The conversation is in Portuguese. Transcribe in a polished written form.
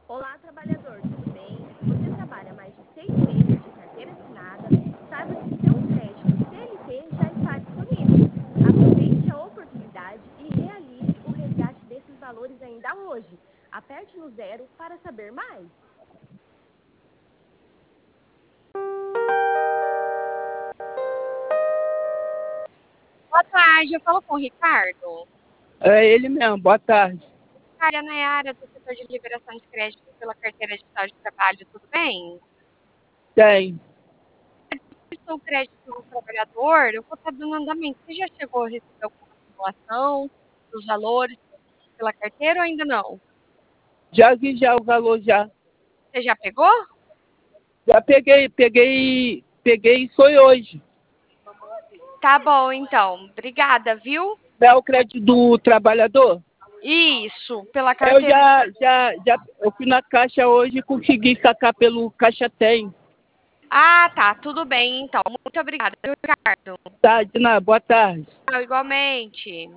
Olá, trabalhador, tudo bem? Você trabalha mais de 6 meses de carteira assinada? Saiba que seu crédito CLT já está disponível. Aproveite a oportunidade e realize o resgate desses valores ainda hoje. Aperte no zero para saber mais. Boa tarde, eu falo com o Ricardo. É ele mesmo, boa tarde. Cara, Nayara, do setor de liberação de crédito pela carteira digital de trabalho, tudo bem? Tem. O crédito do trabalhador, eu vou estar dando andamento. Você já chegou a receber alguma simulação dos valores pela carteira ou ainda não? Já vi já o valor já. Você já pegou? Já peguei e foi hoje. Tá bom, então. Obrigada, viu? É o crédito do trabalhador? Isso, pela Eu carteira. eu fui na caixa hoje e consegui sacar pelo Caixa Tem. Ah, tá, tudo bem, então. Muito obrigada, viu, Ricardo? Tá, de nada, boa tarde. Igualmente.